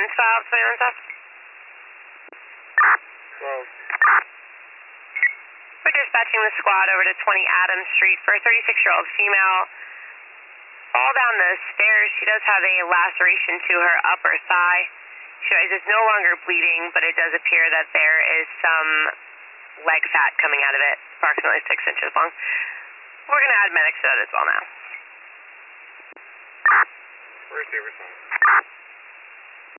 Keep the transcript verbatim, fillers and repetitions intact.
one stop, twenty one stop. twelve. We're dispatching the squad over to twenty Adams Street for a thirty-six-year-old female. Fall down the stairs. She does have a laceration to her upper thigh. She is no longer bleeding, but it does appear that there is some leg fat coming out of it, approximately six inches long. We're going to add medics to that as well now. Receiver, son.